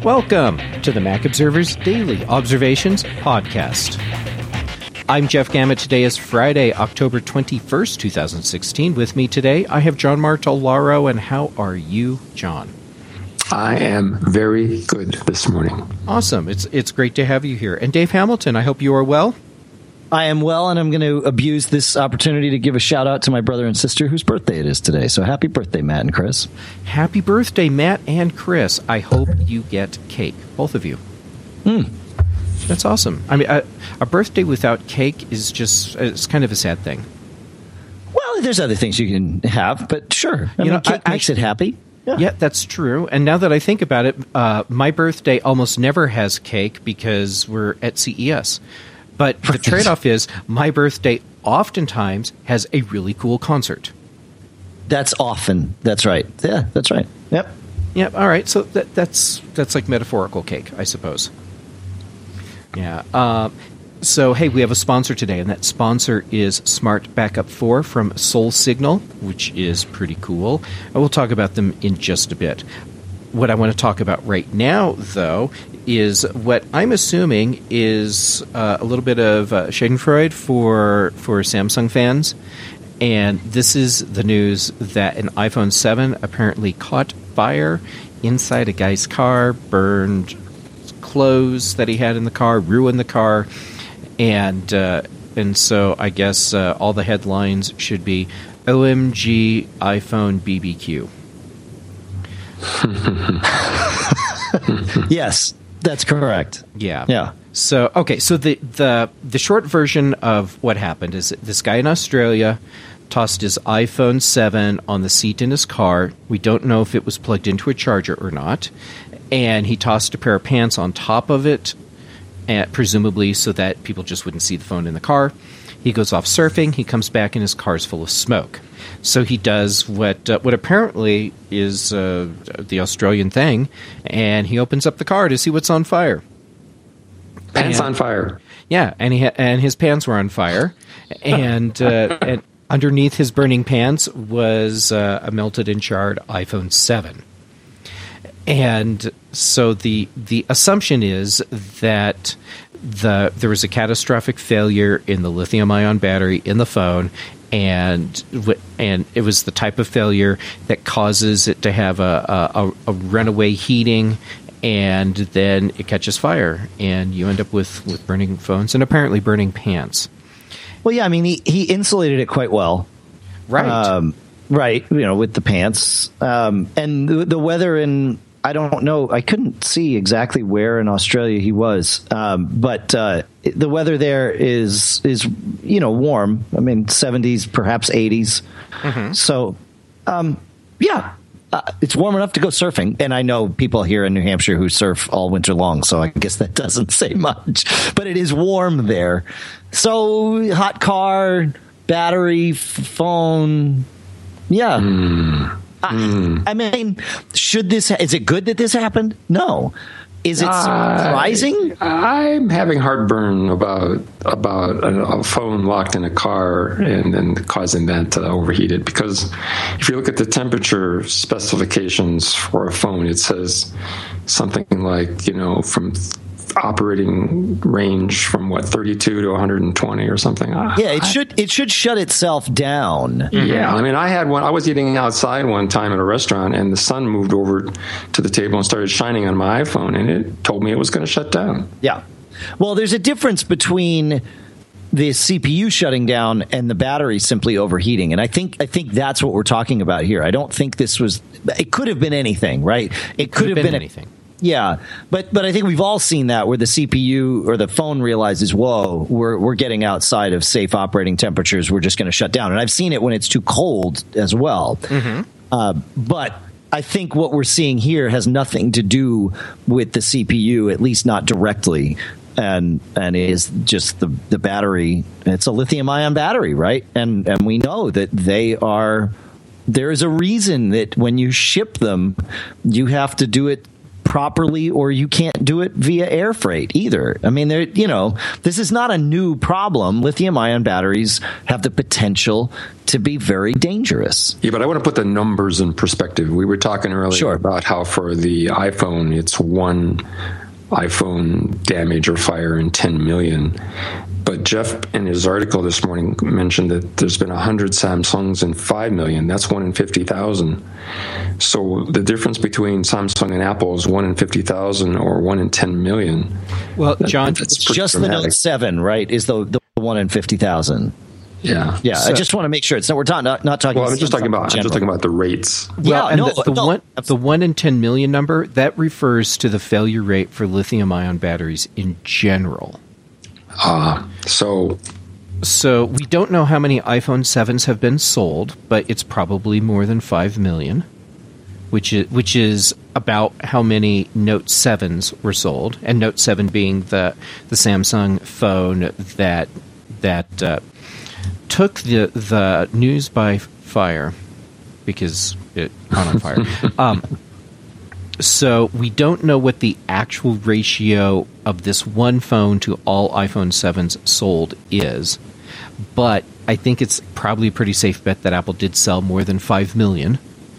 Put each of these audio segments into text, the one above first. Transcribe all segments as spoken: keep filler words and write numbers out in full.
Welcome to the Mac Observer's Daily Observations Podcast. I'm Jeff Gamet. Today is Friday, October twenty-first, twenty sixteen. With me today, I have John Martellaro. And how are you, John? I am very good this morning. Awesome. It's it's great to have you here. And Dave Hamilton, I hope you are well. I am well, and I'm going to abuse this opportunity to give a shout-out to my brother and sister whose birthday it is today. So happy birthday, Matt and Chris. Happy birthday, Matt and Chris. I hope you get cake, both of you. Mm. That's awesome. I mean, a, a birthday without cake is just, it's kind of a sad thing. Well, there's other things you can have, but sure. I you mean, know, cake I, makes I, it happy. Yeah. yeah, that's true. And now that I think about it, uh, my birthday almost never has cake because we're at C E S. But the trade-off is my birthday oftentimes has a really cool concert. That's often. That's right. Yeah, that's right. Yep. Yep. All right. So that, that's that's like metaphorical cake, I suppose. Yeah. Uh, so, hey, we have a sponsor today, and that sponsor is Smart Backup four from Soul Signal, which is pretty cool. And we'll talk about them in just a bit. What I want to talk about right now, though, is what I'm assuming is uh, a little bit of uh, Schadenfreude for for Samsung fans. And this is the news that an iPhone seven apparently caught fire inside a guy's car, burned clothes that he had in the car, ruined the car. And, uh, and so I guess uh, all the headlines should be O M G iPhone B B Q. Yes, that's correct. Yeah. Yeah. So, okay, so the, the the short version of what happened is that this guy in Australia tossed his iPhone seven on the seat in his car. We don't know if it was plugged into a charger or not. And he tossed a pair of pants on top of it, and presumably so that people just wouldn't see the phone in the car. He goes off surfing. He comes back and his car's full of smoke. So he does what uh, what apparently is uh, the Australian thing, and he opens up the car to see what's on fire. Pants and, on fire. Yeah, and he ha- and his pants were on fire, and uh, and underneath his burning pants was uh, a melted and charred iPhone seven. And so the the assumption is that the there was a catastrophic failure in the lithium-ion battery in the phone, and and it was the type of failure that causes it to have a, a, a runaway heating, and then it catches fire, and you end up with, with burning phones and apparently burning pants. Well, yeah, I mean, he, he insulated it quite well. Right. Um, right, you know, with the pants. Um, and the, the weather in... I don't know. I couldn't see exactly where in Australia he was, um, but uh, the weather there is is you know warm. I mean, seventies, perhaps eighties. Mm-hmm. So, um, yeah, uh, it's warm enough to go surfing. And I know people here in New Hampshire who surf all winter long, so I guess that doesn't say much. But it is warm there. So, hot car, battery, f- phone, yeah. Mm. I, I mean, should this? Is it good that this happened? No. Is it surprising? Uh, I'm having heartburn about about a, a phone locked in a car and then causing that to overheat it. Because if you look at the temperature specifications for a phone, it says something like, you know, from operating range from what thirty-two to one hundred twenty or something. Yeah, it I, should it should shut itself down. Yeah, I mean, I had one. I was eating outside one time at a restaurant, and the sun moved over to the table and started shining on my iPhone, and it told me it was going to shut down. Yeah, well, there's a difference between the C P U shutting down and the battery simply overheating, and I think I think that's what we're talking about here. I don't think this was. It could have been anything, right? It, it could have been, been anything. Yeah, but but I think we've all seen that where the C P U or the phone realizes, whoa, we're we're getting outside of safe operating temperatures. We're just going to shut down. And I've seen it when it's too cold as well. Mm-hmm. Uh, but I think what we're seeing here has nothing to do with the C P U, at least not directly. And and is just the the battery. It's a lithium ion battery, right? And and we know that they are. There is a reason that when you ship them, you have to do it properly, or you can't do it via air freight either. I mean, there, you know, this is not a new problem. Lithium-ion batteries have the potential to be very dangerous. Yeah, but I want to put the numbers in perspective. We were talking earlier Sure. about how for the iPhone, it's one iPhone damage or fire in ten million. But Jeff, in his article this morning, mentioned that there's been one hundred Samsungs and five million. That's one in fifty thousand. So the difference between Samsung and Apple is one in fifty thousand or one in ten million. Well, John, That's It's pretty just dramatic. the Note seven, right, is the, the one in fifty thousand. Yeah. Yeah, So- I just want to make sure. It's not, we're talking, not, not talking Well, I'm just talking Samsung about in I'm just general. talking about the rates. well, Yeah, and no, the, the no, one the one in ten million number, that refers to the failure rate for lithium-ion batteries in general. Ah, so So we don't know how many iPhone sevens have been sold, but it's probably more than five million, which is which is about how many Note sevens were sold, and Note seven being the the Samsung phone that that uh, took the the news by fire because it caught on fire. um, So we don't know what the actual ratio of this one phone to all iPhone sevens sold is, but I think it's probably a pretty safe bet that Apple did sell more than five million.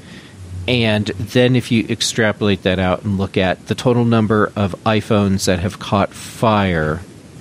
And then if you extrapolate that out and look at the total number of iPhones that have caught fire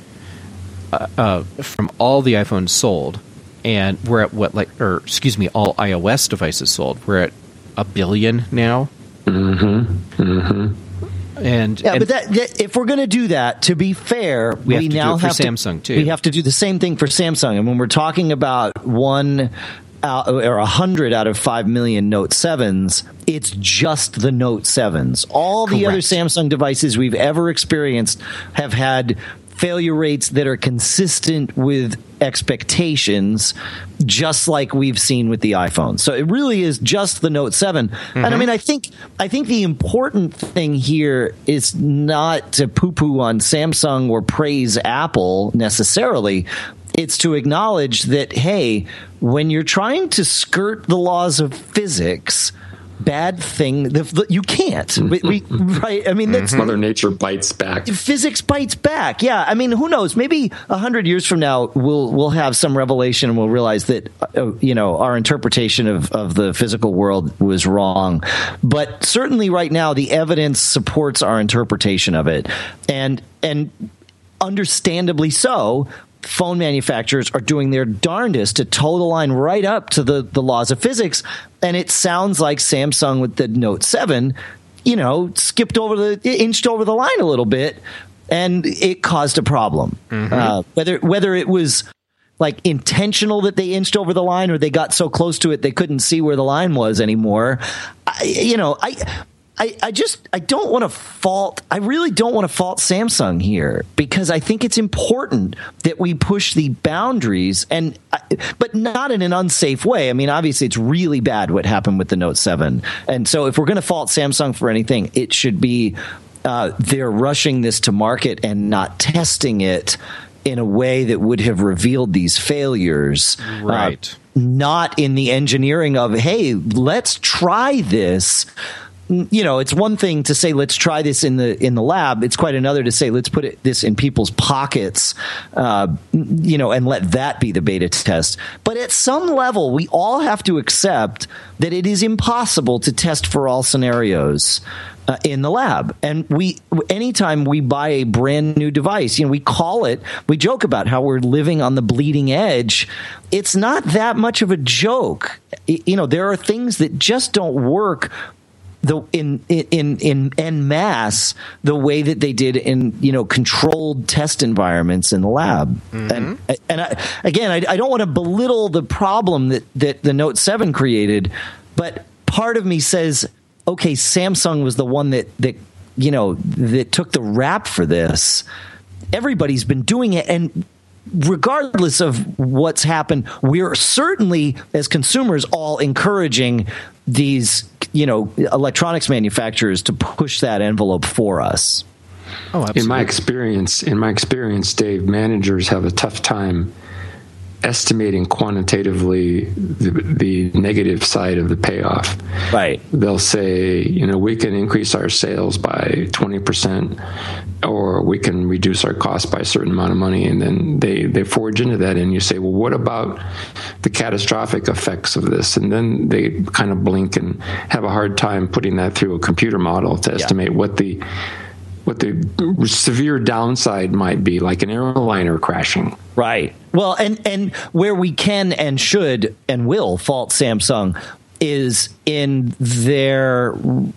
uh, uh, from all the iPhones sold, and we're at what, like, or excuse me, all iOS devices sold, we're at a billion now. mm-hmm, mm-hmm. And Yeah, and but that, that if we're going to do that, to be fair, We we, have to do now it for have Samsung, to, too. We have to do the same thing for Samsung. And when we're talking about one out, or a hundred out of five million Note sevens, it's just the Note sevens. All the other Correct. Samsung devices we've ever experienced have had failure rates that are consistent with expectations, just like we've seen with the iPhone. So it really is just the Note seven. Mm-hmm. And I mean, I think I think the important thing here is not to poo-poo on Samsung or praise Apple necessarily. It's to acknowledge that, hey, when you're trying to skirt the laws of physics, bad thing, the, the, you can't. We, we, right? I mean, that's Mother Nature bites back. physics bites back. Yeah, I mean, who knows? Maybe a hundred years from now, we'll we'll have some revelation and we'll realize that uh, you know our interpretation of of the physical world was wrong. But certainly, right now, the evidence supports our interpretation of it, and and understandably so. Phone manufacturers are doing their darndest to toe the line right up to the, the laws of physics. And it sounds like Samsung with the Note seven, you know, skipped over the, inched over the line a little bit, and it caused a problem. Mm-hmm. Uh, whether, whether it was like intentional that they inched over the line or they got so close to it they couldn't see where the line was anymore. I, you know, I... I, I just I don't want to fault I really don't want to fault Samsung here, because I think it's important that we push the boundaries, and but not in an unsafe way. I mean, obviously it's really bad what happened with the Note seven, and so if we're going to fault Samsung for anything, it should be uh, they're rushing this to market and not testing it in a way that would have revealed these failures. Right. Uh, not in the engineering of, hey, let's try this. You know, it's one thing to say, let's try this in the in the lab. It's quite another to say, let's put it, this in people's pockets, uh, you know, and let that be the beta test. But at some level, we all have to accept that it is impossible to test for all scenarios uh, in the lab. And we, anytime we buy a brand new device, you know, we call it, we joke about how we're living on the bleeding edge. It's not that much of a joke. You know, there are things that just don't work The in in in en masse the way that they did in, you know, controlled test environments in the lab. Mm-hmm. And and I, again, I, I don't want to belittle the problem that that the Note seven created, but part of me says, okay, Samsung was the one that that you know that took the rap for this. Everybody's been doing it, and regardless of what's happened, we're certainly, as consumers, all encouraging these, you know, electronics manufacturers to push that envelope for us. Oh, absolutely. In my experience, in my experience, Dave, managers have a tough time estimating quantitatively the, the negative side of the payoff. Right. They'll say, you know, we can increase our sales by twenty percent, or we can reduce our cost by a certain amount of money. And then they, they forge into that, and you say, well, what about the catastrophic effects of this? And then they kind of blink and have a hard time putting that through a computer model to estimate yeah. what the what the severe downside might be, like an airliner crashing. Right. Well, and, and where we can and should and will fault Samsung is in their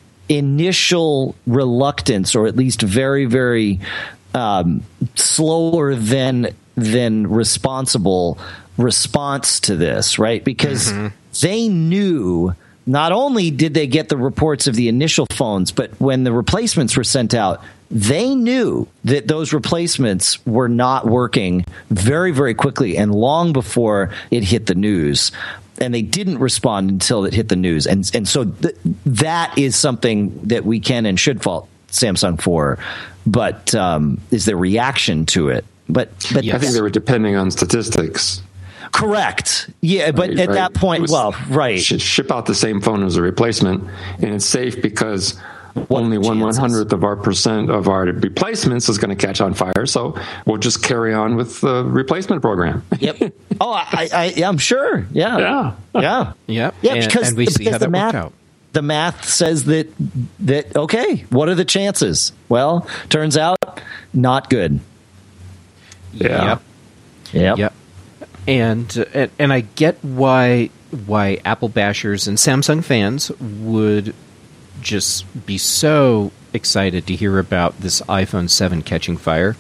initial reluctance, or at least very, very um, slower than than responsible response to this, right? Because mm-hmm. they knew. Not only did they get the reports of the initial phones, but when the replacements were sent out, they knew that those replacements were not working very, very quickly and long before it hit the news. And they didn't respond until it hit the news. And and so th- that is something that we can and should fault Samsung for, but um, is their reaction to it. But, but yeah, I think they were depending on statistics. Correct. Yeah, but right, at right. that point, was, well, right. Ship out the same phone as a replacement, and it's safe because what only one one hundredth of our percent of our replacements is going to catch on fire. So we'll just carry on with the replacement program. Yep. Oh, I, I, yeah, I'm sure. Yeah. Yeah. Yeah. Yep. Yeah. And, because, and we see how that math, worked out. The math says that that okay. What are the chances? Well, turns out not good. Yeah. Yep. Yep. Yep. And, and and I get why why Apple bashers and Samsung fans would just be so excited to hear about this iPhone seven catching fire.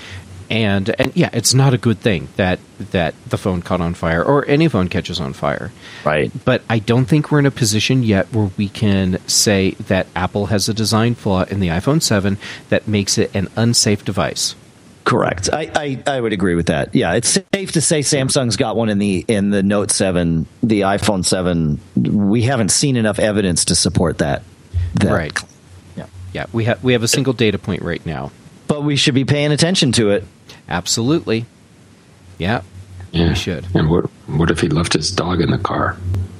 And and yeah, it's not a good thing that that the phone caught on fire, or any phone catches on fire. Right. But I don't think we're in a position yet where we can say that Apple has a design flaw in the iPhone seven that makes it an unsafe device. Correct. I, I, I would agree with that. Yeah, it's safe to say Samsung's got one in the in the Note seven, the iPhone seven. We haven't seen enough evidence to support that. that. Right. Yeah. Yeah. We have we have a single data point right now, but we should be paying attention to it. Absolutely. Yeah. Yeah. We should. And what what if he left his dog in the car?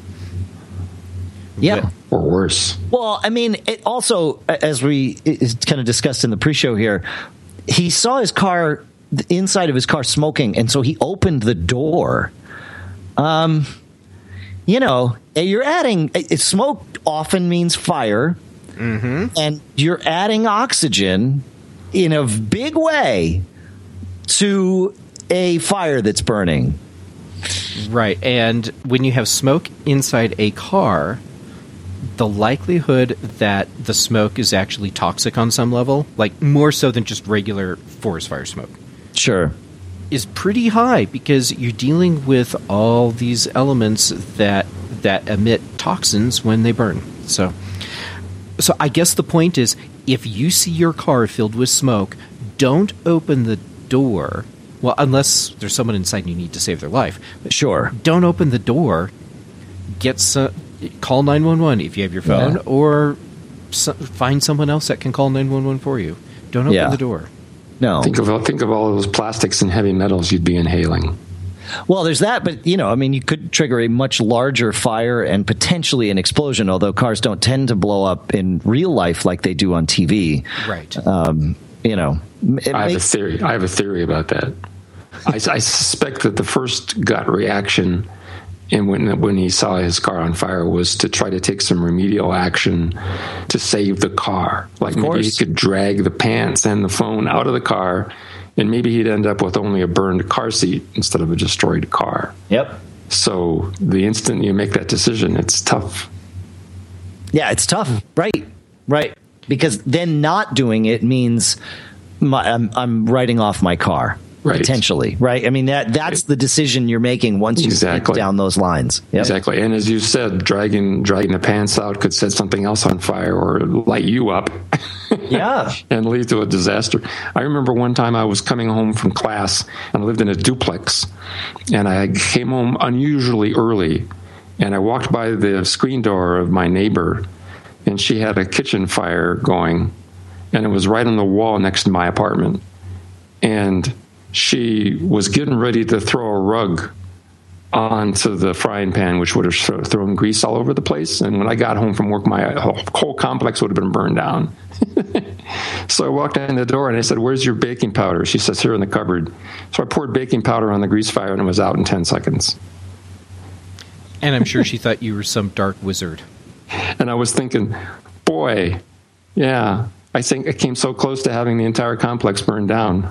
Yeah. Or worse. Well, I mean, it also, as we it's kind of discussed in the pre-show here, he saw his car, the inside of his car smoking, and so he opened the door. Um, you know, you're adding, smoke often means fire, mm-hmm. and you're adding oxygen in a big way to a fire that's burning. Right, and when you have smoke inside a car, the likelihood that the smoke is actually toxic on some level, like more so than just regular forest fire smoke, sure, is pretty high, because you're dealing with all these elements that that emit toxins when they burn. So, so I guess the point is, if you see your car filled with smoke, don't open the door. Well, unless there's someone inside and you need to save their life. But sure, don't open the door. Get some. Call nine one one if you have your phone, yeah. or so, find someone else that can call nine one one for you. Don't open yeah. the door. No. Think of think of all those plastics and heavy metals you'd be inhaling. Well, there's that, but, you know, I mean, you could trigger a much larger fire and potentially an explosion, although cars don't tend to blow up in real life like they do on T V. Right. Um, you know. I have makes- a theory. I have a theory about that. I, I suspect that the first gut reaction, and when when he saw his car on fire, was to try to take some remedial action to save the car. Like maybe he could drag the pants and the phone out of the car, and maybe he'd end up with only a burned car seat instead of a destroyed car. Yep. So the instant you make that decision, it's tough. Yeah, it's tough. Right. Right. Because then not doing it means my, I'm, I'm writing off my car. Right. Potentially, right? I mean, that that's the decision you're making once you exactly. get down those lines. Yep. Exactly. And as you said, dragging dragging the pants out could set something else on fire or light you up. Yeah. And lead to a disaster. I remember one time I was coming home from class, and I lived in a duplex, and I came home unusually early, and I walked by the screen door of my neighbor, and she had a kitchen fire going, and it was right on the wall next to my apartment. And she was getting ready to throw a rug onto the frying pan, which would have thrown grease all over the place. And when I got home from work, my whole complex would have been burned down. So I walked in the door and I said, "Where's your baking powder?" She says, "Here in the cupboard." So I poured baking powder on the grease fire and it was out in ten seconds. And I'm sure she thought you were some dark wizard. And I was thinking, boy, yeah, I think I came so close to having the entire complex burned down.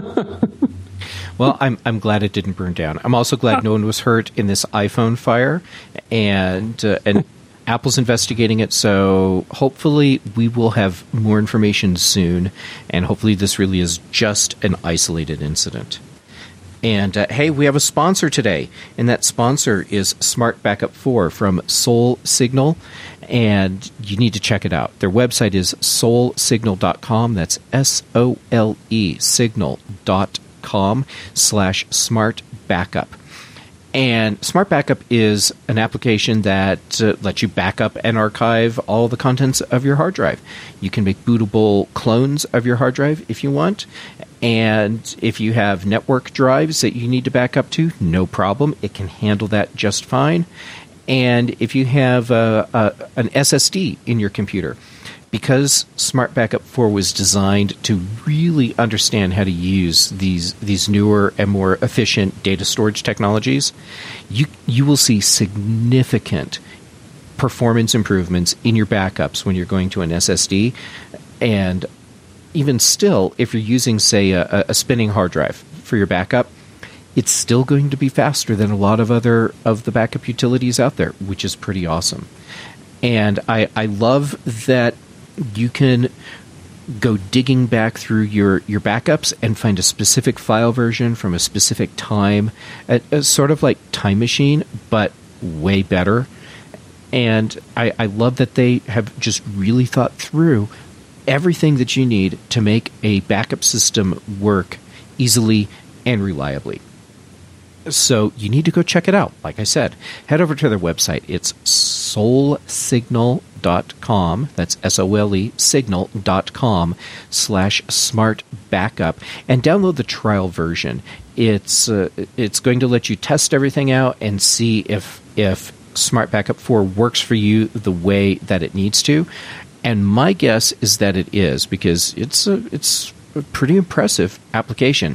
Well, I'm I'm glad it didn't burn down. I'm also glad no one was hurt in this iPhone fire, and uh, and Apple's investigating it. So hopefully we will have more information soon, and hopefully this really is just an isolated incident. And uh, hey, we have a sponsor today, and that sponsor is Smart Backup four from Sol Signal, and you need to check it out. Their website is sol signal dot com. That's S O L E signal dot com slash smart backup. And Smart Backup is an application that uh, lets you back up and archive all the contents of your hard drive. You can make bootable clones of your hard drive if you want. And if you have network drives that you need to back up to, no problem. It can handle that just fine. And if you have uh, uh, an S S D in your computer, because Smart Backup four was designed to really understand how to use these these newer and more efficient data storage technologies, you you will see significant performance improvements in your backups when you're going to an S S D. And even still, if you're using, say, a, a spinning hard drive for your backup, it's still going to be faster than a lot of other of the backup utilities out there, which is pretty awesome. And I, I love that you can go digging back through your, your backups and find a specific file version from a specific time, a, a sort of like Time Machine, but way better. And I, I love that they have just really thought through everything that you need to make a backup system work easily and reliably. So you need to go check it out. Like I said, head over to their website. It's sol signal dot com. That's S O L E signal dot com slash smart backup, and download the trial version. It's uh, it's going to let you test everything out and see if if Smart Backup four works for you the way that it needs to. And my guess is that it is, because it's a, it's a pretty impressive application.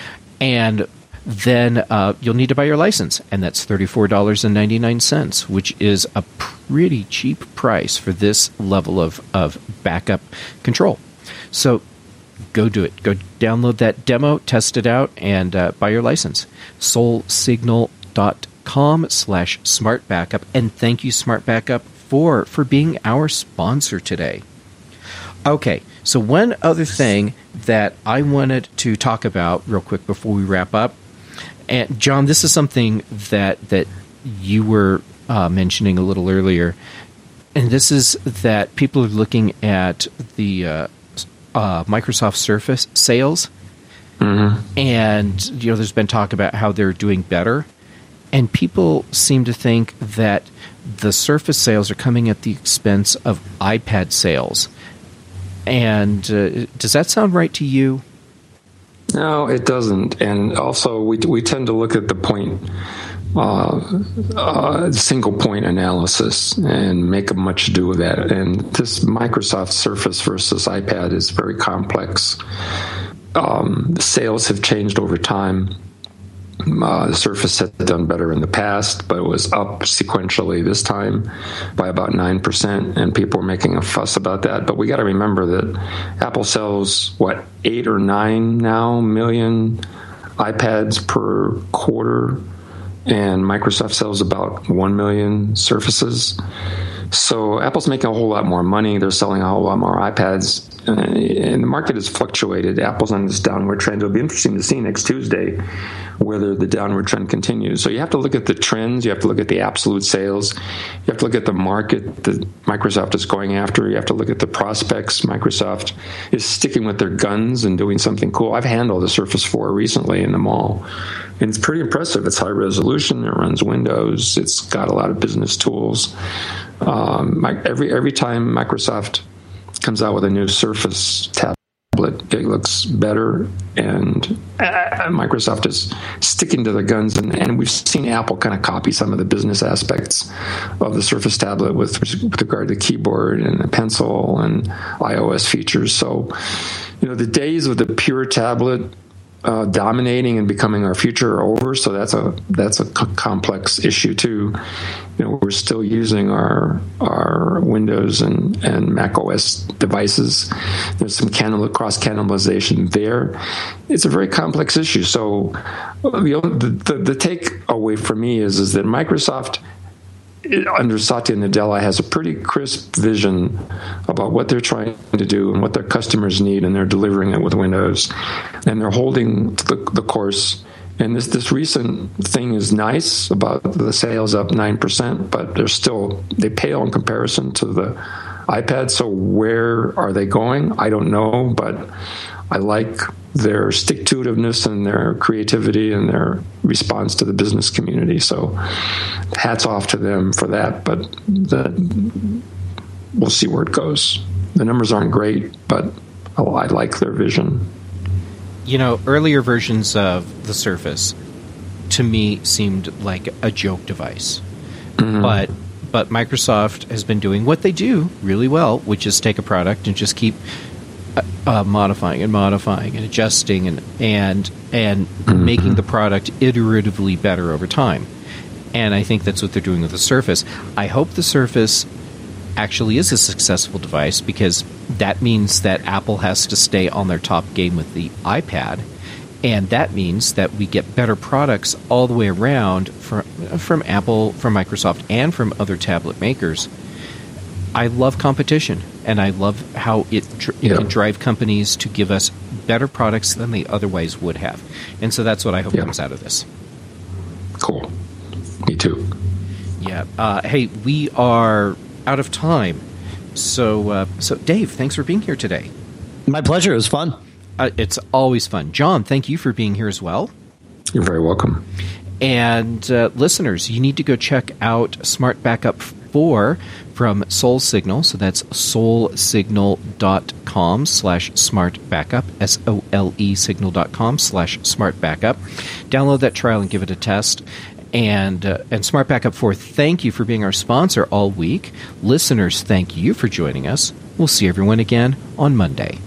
And then uh, you'll need to buy your license, and that's thirty-four dollars and ninety-nine cents, which is a pretty cheap price for this level of, of backup control. So go do it. Go download that demo, test it out, and uh, buy your license. sol signal dot com slash smart backup. And thank you, Smart Backup, for, for being our sponsor today. Okay, so one other thing that I wanted to talk about real quick before we wrap up. And John, this is something that that you were uh, mentioning a little earlier, and this is that people are looking at the uh, uh, Microsoft Surface sales, mm-hmm. and you know, there's been talk about how they're doing better, and people seem to think that the Surface sales are coming at the expense of iPad sales. And uh, does that sound right to you? No, it doesn't. And also, we we tend to look at the point, uh, uh, single point analysis and make much ado of that. And this Microsoft Surface versus iPad is very complex. Um, the sales have changed over time. Uh, the Surface had done better in the past, but it was up sequentially this time by about nine percent, and people were making a fuss about that. But we got to remember that Apple sells, what, eight or nine now million iPads per quarter, and Microsoft sells about one million Surfaces. So Apple's making a whole lot more money. They're selling a whole lot more iPads, and the market has fluctuated. Apple's on this downward trend. It'll be interesting to see next Tuesday whether the downward trend continues. So you have to look at the trends. You have to look at the absolute sales. You have to look at the market that Microsoft is going after. You have to look at the prospects. Microsoft is sticking with their guns and doing something cool. I've handled the Surface four recently in the mall, and it's pretty impressive. It's high resolution. It runs Windows. It's got a lot of business tools. Um, every every time Microsoft comes out with a new Surface tablet, tablet. It looks better, and uh, Microsoft is sticking to the guns, and, and we've seen Apple kind of copy some of the business aspects of the Surface tablet with, with regard to keyboard and the pencil and iOS features. So, you know, the days of the pure tablet Uh, dominating and becoming our future are over. So that's a that's a c- complex issue too. You know, we're still using our our Windows and, and Mac O S devices. There's some cannibal, cross cannibalization there. It's a very complex issue. So the the, the takeaway for me is is that Microsoft, under Satya Nadella, has a pretty crisp vision about what they're trying to do and what their customers need, and they're delivering it with Windows, and they're holding to the, the course. And this this recent thing is nice about the sales up nine percent, but they're still, they pale in comparison to the iPad. So where are they going? I don't know, but I like their stick-to-itiveness and their creativity and their response to the business community. So hats off to them for that, but the, we'll see where it goes. The numbers aren't great, but oh, I like their vision. You know, earlier versions of the Surface, to me, seemed like a joke device. Mm-hmm. But but Microsoft has been doing what they do really well, which is take a product and just keep Uh, modifying and modifying and adjusting and and and mm-hmm. making the product iteratively better over time. And I think that's what they're doing with the Surface. I hope the Surface actually is a successful device, because that means that Apple has to stay on their top game with the iPad, and that means that we get better products all the way around from from Apple, from Microsoft, and from other tablet makers. I love competition, and I love how it, it yeah. can drive companies to give us better products than they otherwise would have. And so that's what I hope yeah. comes out of this. Cool. Me too. Yeah. Uh, hey, we are out of time. So, uh, so Dave, thanks for being here today. My pleasure. It was fun. Uh, it's always fun. John, thank you for being here as well. You're very welcome. And uh, listeners, you need to go check out Smart Backup four from SoleSignal. So that's solesignal.com slash smart backup, S O L E signal.com slash smart backup. Download that trial and give it a test. And uh, and Smart Backup four, thank you for being our sponsor all week. Listeners, thank you for joining us. We'll see everyone again on Monday.